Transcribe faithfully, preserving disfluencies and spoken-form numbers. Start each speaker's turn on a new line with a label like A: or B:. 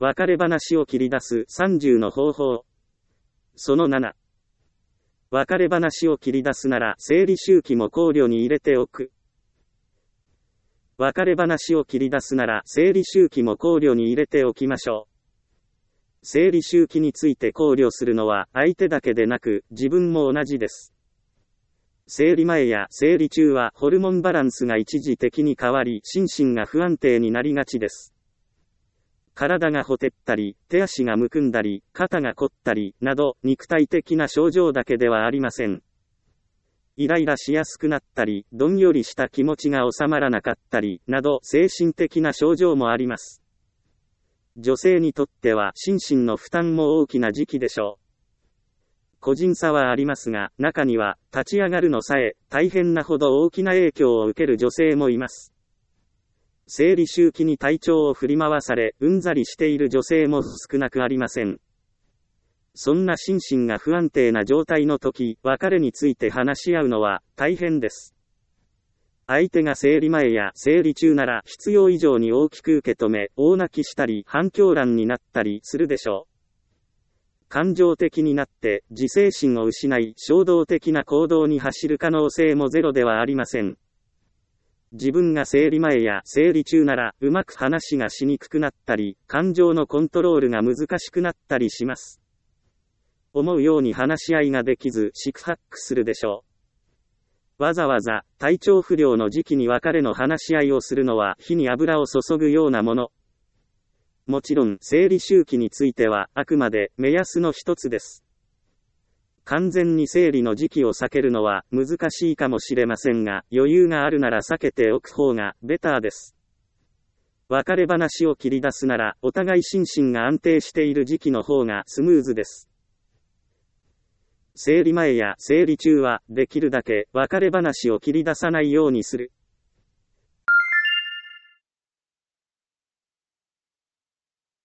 A: 別れ話を切り出すさんじゅうの方法。そのなな。別れ話を切り出すなら生理周期も考慮に入れておく。別れ話を切り出すなら生理周期も考慮に入れておきましょう。生理周期について考慮するのは相手だけでなく自分も同じです。生理前や生理中はホルモンバランスが一時的に変わり心身が不安定になりがちです。体がほてったり、手足がむくんだり、肩が凝ったり、など肉体的な症状だけではありません。イライラしやすくなったり、どんよりした気持ちが収まらなかったり、など精神的な症状もあります。女性にとっては心身の負担も大きな時期でしょう。個人差はありますが、中には立ち上がるのさえ大変なほど大きな影響を受ける女性もいます。生理周期に体調を振り回され、うんざりしている女性も少なくありません。そんな心身が不安定な状態の時、別れについて話し合うのは大変です。相手が生理前や生理中なら必要以上に大きく受け止め、大泣きしたり反響乱になったりするでしょう。感情的になって自制心を失い衝動的な行動に走る可能性もゼロではありません。自分が生理前や生理中ならうまく話がしにくくなったり、感情のコントロールが難しくなったりします。思うように話し合いができず四苦八苦するでしょう。わざわざ体調不良の時期に別れの話し合いをするのは火に油を注ぐようなもの。もちろん生理周期についてはあくまで目安の一つです。完全に生理の時期を避けるのは難しいかもしれませんが、余裕があるなら避けておく方がベターです。別れ話を切り出すならお互い心身が安定している時期の方がスムーズです。生理前や生理中はできるだけ別れ話を切り出さないようにする。